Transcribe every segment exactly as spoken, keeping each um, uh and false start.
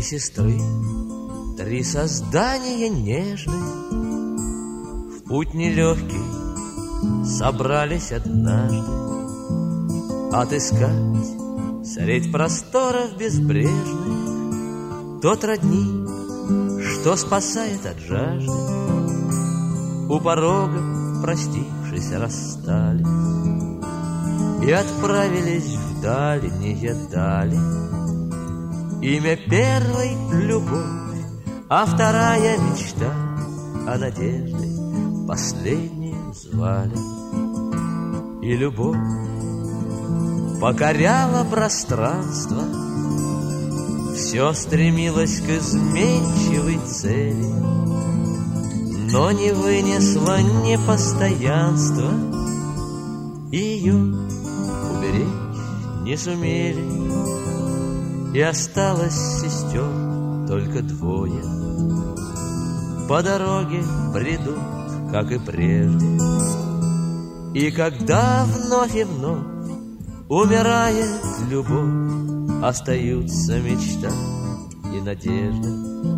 сестры, три создания нежные, в путь нелегкий собрались однажды отыскать средь просторов безбрежных тот родник, что спасает от жажды. У порога, простившись, расстались и отправились в дальние дали. Имя первой — любовь, а вторая — мечта, а надеждой последнюю звали. И любовь покоряла пространство, все стремилось к изменчивой цели, но не вынесла непостоянства, ее уберечь не сумели, и осталось сестер только двое. По дороге бредут, как и прежде, и когда вновь и вновь умирает любовь, остаются мечта и надежда.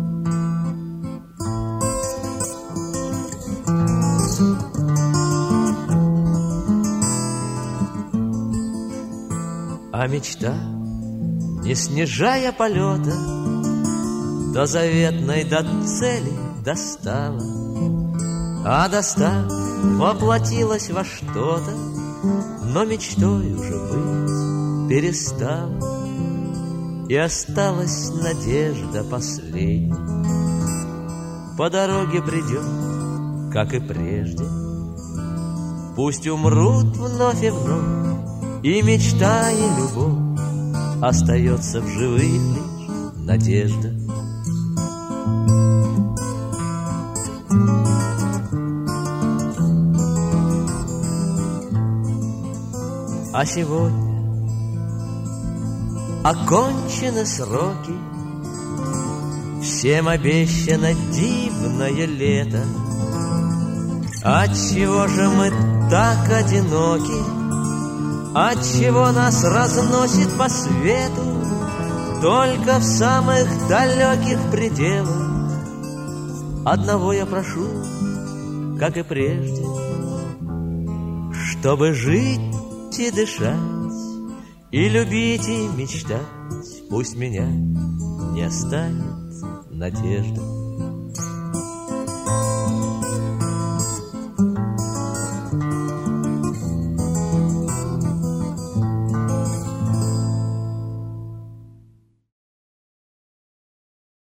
А мечта, не снижая полета, до заветной, до цели достала, а достав, воплотилась во что-то, но мечтой уже быть перестала, и осталась надежда последней. По дороге бредет, как и прежде, пусть умрут вновь и вновь, и мечта, и любовь, остается в живых лишь надежда. А сегодня окончены сроки, всем обещано дивное лето. Отчего же мы так одиноки? Отчего нас разносит по свету только в самых далеких пределах? Одного я прошу, как и прежде, чтобы жить и дышать, и любить, и мечтать. Пусть меня не останет надежда.